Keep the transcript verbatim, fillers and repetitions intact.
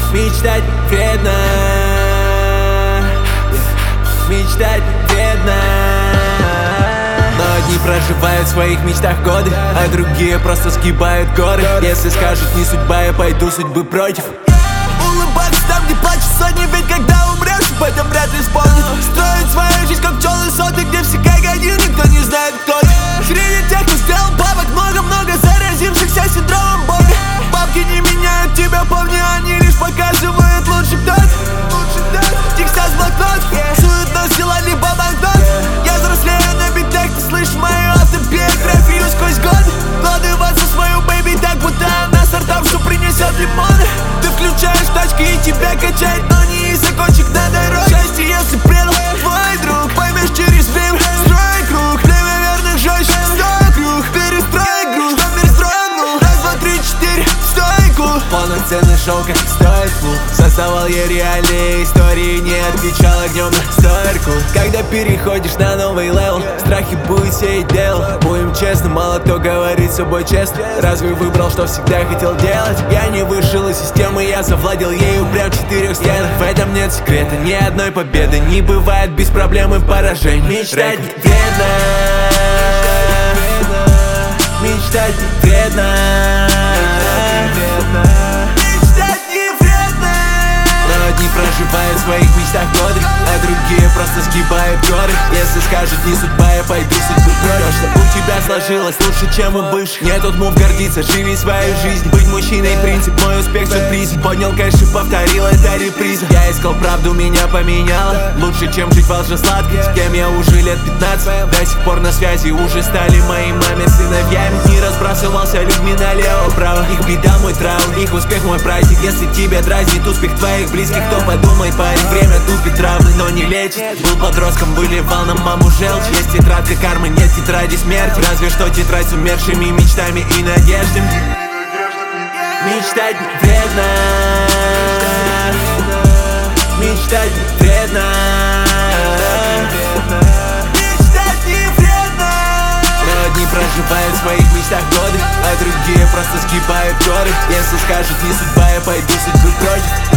Мечтать вредно, мечтать вредно. Но одни проживают в своих мечтах годы, а другие просто сгибают горы. Если скажут не судьба, я пойду судьбы против. Улыбаться там, где плачут сотни, ведь когда умрешь, об этом вряд ли вспомнит. Строить свою жизнь, как пчелы соты, где все как один, никто не знает, кто ты. Среди тех, кто сделал бабок, много-много заразившихся синдромом Бога. Бабки не меняют тебя, помни, они лишь показывают лучше кто ты. Текста с блокнот, суетность дела, либо банкнот. Я взрослею на битах, ты слышишь мою автобиографию сквозь годы. Вкладываться в свою бэйби так, будто она стартап, принесет лимоны. Ты включаешь тачки и тебя качает, но не из-за кочек на дороге. Счастье, если предал твой друг, поймешь через время. Строй круг, время верных жестче. Стой круг, перестрой круг, что мир стройнул. Раз, два, три, четыре, стойку. Полноценный шоу, как стоит клуб. Создавал я реальные истории, не отвечал огнем на стойку. Когда переходишь на новый левел, страхи будет сеять дел. Будем честны, мало кто говорит с собой честно. Разве выбрал, что всегда хотел делать? Я не вышел из системы, я завладел ею прям в четырех стенах. В этом нет секрета, ни одной победы не бывает без проблем и поражений. Мечтать вредно, мечтать вредно. Одни проживают в своих мечтах годы, а другие просто сгибают горы. Если скажут не судьба, я пойду судьбы против. Что у тебя сложилось лучше, чем у бывших. Не тут мув гордиться, живи свою жизнь. Быть мужчиной принцип, мой успех сюрприз. Поднял кэш и повторил это реприза. Я искал правду, меня поменяло. Лучше, чем жить волжесладко. С кем я уже лет пятнадцать, до сих пор на связи. Уже стали моей маме сыновьями. Не разбрасывался людьми налево-право. Их беда мой траун, их успех мой праздник. Если тебя дразнит успех твоих близких, кто подумай, парень, время тупит травмы, но не лечит. Был подростком, выливал на маму желчь. Есть тетрадка кармы, нет тетради смерти. Разве что тетрадь с умершими мечтами и надеждами. Мечтать вредно, мечтать вредно, мечтать не вредно. но одни проживают в своих мечтах годы, а другие просто сгибают горы. Если скажут не судьба, я пойду судьбы против.